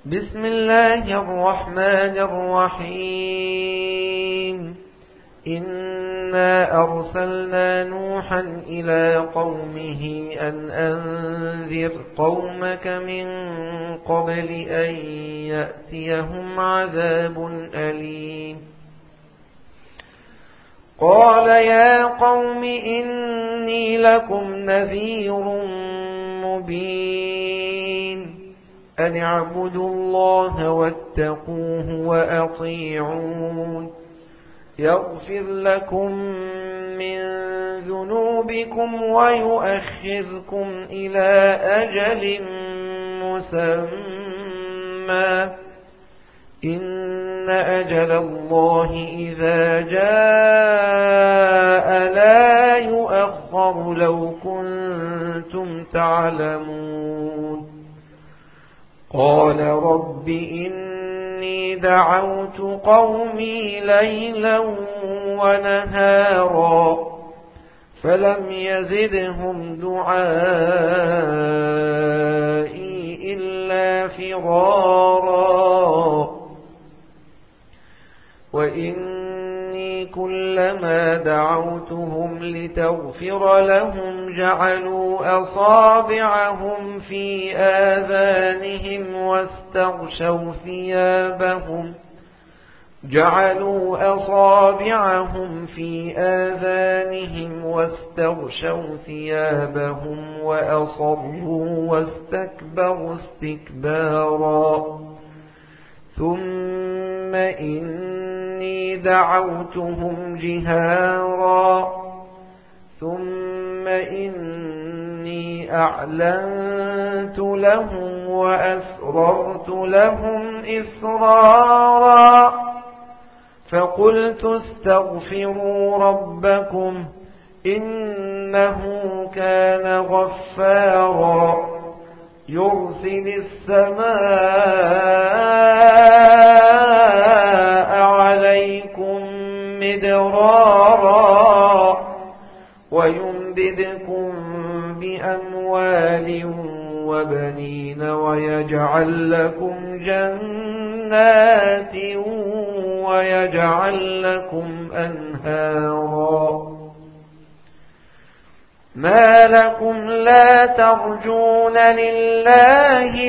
بسم الله الرحمن الرحيم. إنا أرسلنا نوحا إلى قومه أن أنذر قومك من قبل أن يأتيهم عذاب أليم. قال يا قوم إني لكم نذير مبين أن اعبدوا الله واتقوه وأطيعون يغفر لكم من ذنوبكم ويؤخركم إلى أجل مسمى إن أجل الله إذا جاء لا يؤخر لو كنتم تعلمون. قال رب إني دعوت قومي ليلا ونهارا فلم يزدهم دعائي إلا فرارا وإني كلما دعوتهم لتغفر لهم جعلوا أصابعهم في آذانهم واستغشوا ثيابهم وأصروا واستكبروا استكبارا ثم إني دعوتهم جهارا ثم إني أعلنت لهم وأسررت لهم إسرارا فقلت استغفروا ربكم إنه كان غفارا يرسل السماء عليكم مدرارا ويمددكم بأموال وبنين ويجعل لكم جنات ويجعل لكم أنهارا ما لكم لا ترجون لله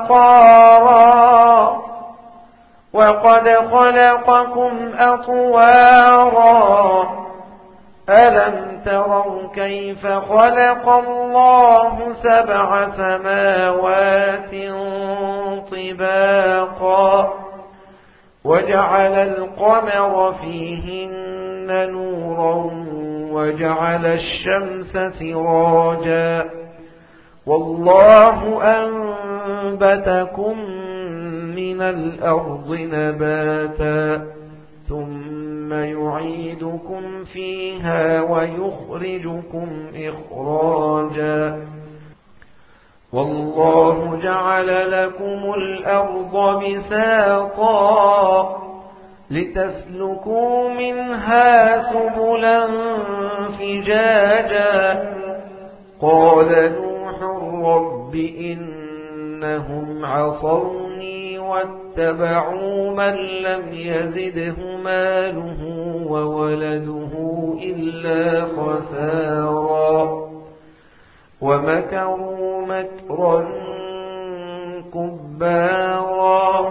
وقارا وقد خلقكم أطوارا ألم تروا كيف خلق الله 7 سماوات طباقا وجعل القمر فيهن نورا وجعل الشمس سراجا والله أنبتكم من الأرض نباتا ثم يعيدكم فيها ويخرجكم إخراجا والله جعل لكم الأرض بساطا لتسلكوا منها سبلا فجاجا قال نوح رب إنهم عصوني واتبعوا من لم يزده ماله وولده إلا خسارا ومكروا مكرا كبارا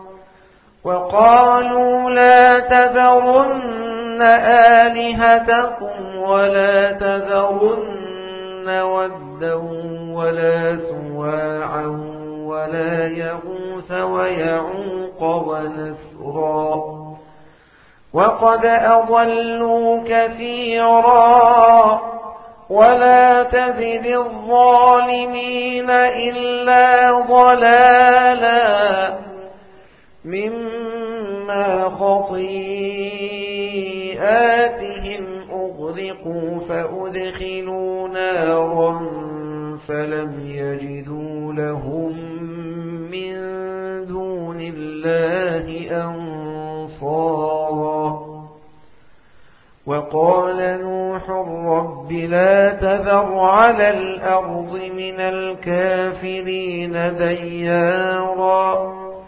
وقالوا لا تذرن آلهتكم ولا تذرن ودا ولا سواعا ولا يغوث ويعوق ونسرا وقد أضلوا كثيرا ولا تزد الظالمين إلا ضلالا مما خطيئاتهم أغرقوا فأدخلوا نارا فلم يجدوا لهم من دون الله أنصارا وقال نوح رب لا تذر على الأرض من الكافرين ديارا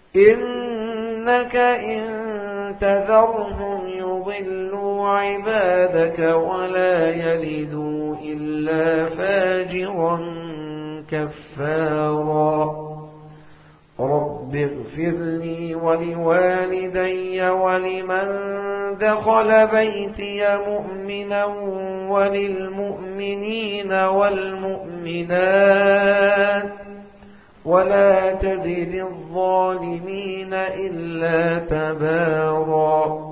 إنك إن تذرهم يضلوا عبادك ولا يلدوا إلا فاجرا كفارا رب اغفر لي ولوالدي ولمن دخل بيتي مؤمنا وللمؤمنين والمؤمنات ولا تزد الظالمين إلا تبارا